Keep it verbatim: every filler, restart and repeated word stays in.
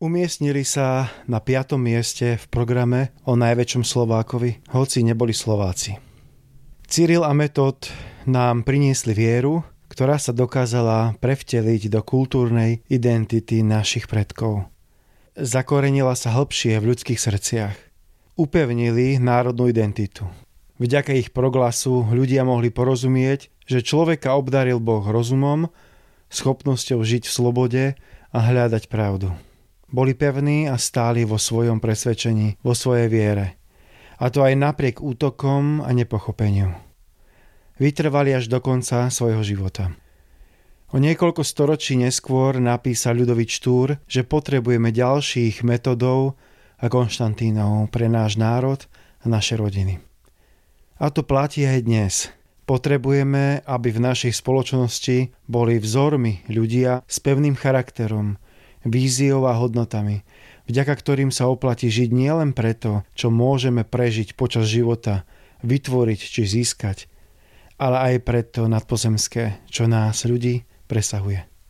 Umiestnili sa na piatom mieste v programe o najväčšom Slovákovi, hoci neboli Slováci. Cyril a Metod nám priniesli vieru, ktorá sa dokázala prevteliť do kultúrnej identity našich predkov. Zakorenila sa hlbšie v ľudských srdciach. Upevnili národnú identitu. Vďaka ich proglasu ľudia mohli porozumieť, že človeka obdaril Boh rozumom, schopnosťou žiť v slobode a hľadať pravdu. Boli pevní a stáli vo svojom presvedčení, vo svojej viere. A to aj napriek útokom a nepochopeniu. Vytrvali až do konca svojho života. O niekoľko storočí neskôr napísal Ľudovít Štúr, že potrebujeme ďalších Metodov a Konštantínov pre náš národ a naše rodiny. A to platí aj dnes. Potrebujeme, aby v našej spoločnosti boli vzormi ľudia s pevným charakterom, víziou a hodnotami, vďaka ktorým sa oplatí žiť nielen preto, čo môžeme prežiť počas života, vytvoriť či získať, ale aj preto nadpozemské, čo nás ľudí presahuje.